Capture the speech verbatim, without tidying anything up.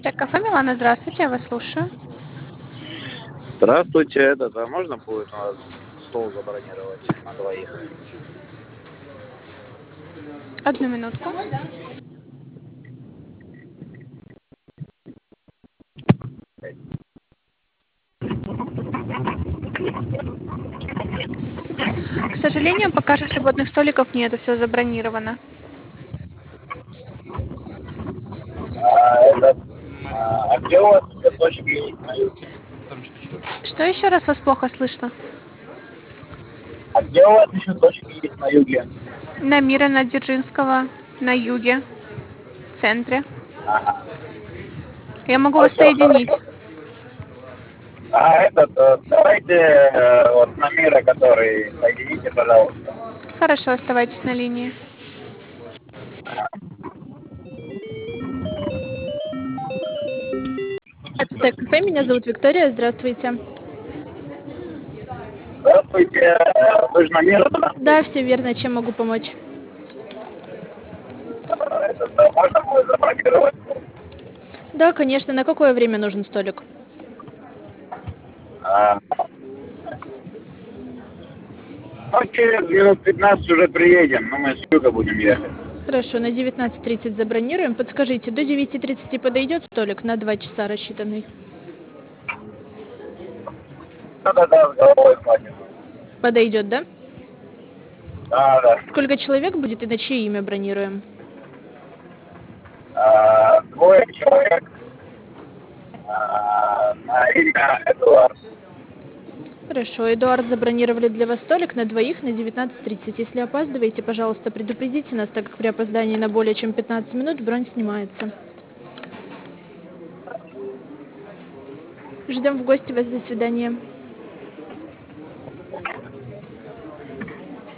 Так, кафе Милана, здравствуйте, я вас слушаю. Здравствуйте, этот, а можно будет у нас стол забронировать на двоих? Одну минутку. К сожалению, пока что свободных столиков нет, все забронировано. А, этот, а, а где у вас еще точки есть на юге? Что еще раз вас плохо слышно? А где у вас еще точки есть на юге? На Мира Дзержинского, на юге, в центре. Ага. Я могу Ну вас все, соединить. хорошо. А этот, э, давайте э, вот на мира, который, соедините, пожалуйста. Хорошо, оставайтесь на линии. Это так, кафе, меня зовут Виктория, здравствуйте. Здравствуйте, э, вы же на мира, да? Да, все верно, чем могу помочь? Э, Этот, э, можно будет забронировать? Да, конечно, на какое время нужен столик? А, ну, через минут пятнадцать уже приедем, но мы с юга будем ехать. Хорошо, на девятнадцать тридцать забронируем. Подскажите, до девяти тридцати подойдет столик на два часа рассчитанный? Да-да-да, с головой хватит. Подойдет, да? Да, да. Сколько человек будет и на чье имя бронируем? А, двое человек а, на имя Эдуард. Хорошо, Эдуард, забронировали для вас столик на двоих на девятнадцать тридцать. Если опаздываете, пожалуйста, предупредите нас, так как при опоздании на более чем пятнадцать минут бронь снимается. Ждем в гости вас, до свидания.